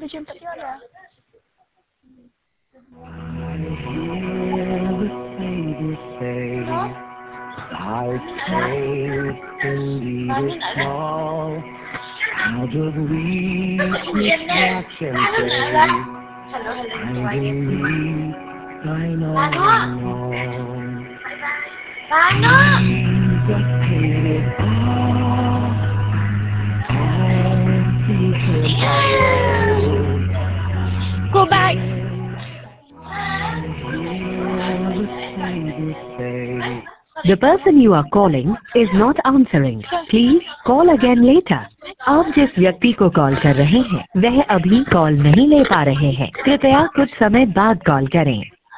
तुझे पता है Go back. The person you are calling is not answering. Please call again later. आप जिस व्यक्ति को कॉल कर रहे हैं वह अभी कॉल नहीं ले पा रहे हैं। कृपया कुछ समय बाद कॉल करें।